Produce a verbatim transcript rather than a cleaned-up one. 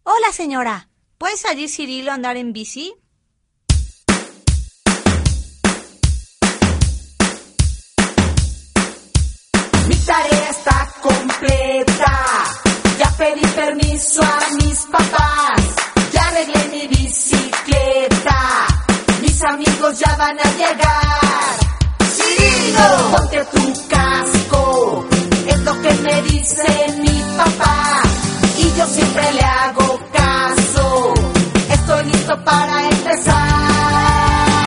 Hola, señora. ¿Puede salir Cirilo a andar en bici? Mi tarea está completa. Ya pedí permiso a mis papás. Ya arreglé mi bicicleta. Mis amigos ya van a llegar. ¡Cirilo! Ponte tu casco. Es lo que me dice mi